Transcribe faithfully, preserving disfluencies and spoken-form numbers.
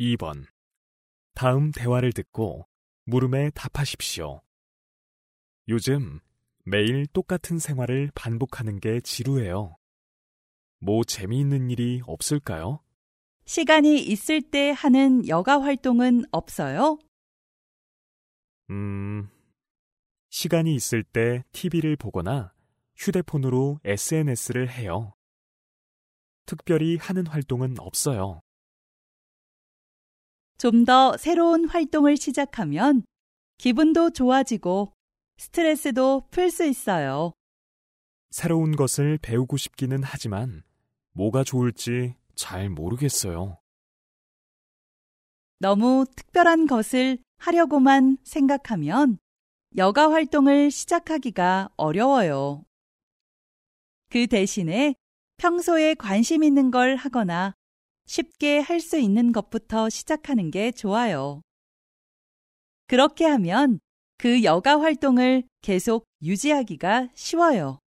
이 번. 다음 대화를 듣고 물음에 답하십시오. 요즘 매일 똑같은 생활을 반복하는 게 지루해요. 뭐 재미있는 일이 없을까요? 시간이 있을 때 하는 여가 활동은 없어요? 음, 시간이 있을 때 티비를 보거나 휴대폰으로 에스엔에스를 해요. 특별히 하는 활동은 없어요. 좀 더 새로운 활동을 시작하면 기분도 좋아지고 스트레스도 풀 수 있어요. 새로운 것을 배우고 싶기는 하지만 뭐가 좋을지 잘 모르겠어요. 너무 특별한 것을 하려고만 생각하면 여가 활동을 시작하기가 어려워요. 그 대신에 평소에 관심 있는 걸 하거나 쉽게 할 수 있는 것부터 시작하는 게 좋아요. 그렇게 하면 그 여가 활동을 계속 유지하기가 쉬워요.